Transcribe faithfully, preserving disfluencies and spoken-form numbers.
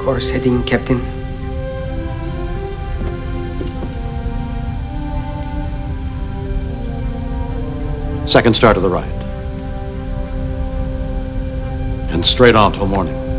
Course heading, Captain. Second star to the right. And straight on till morning.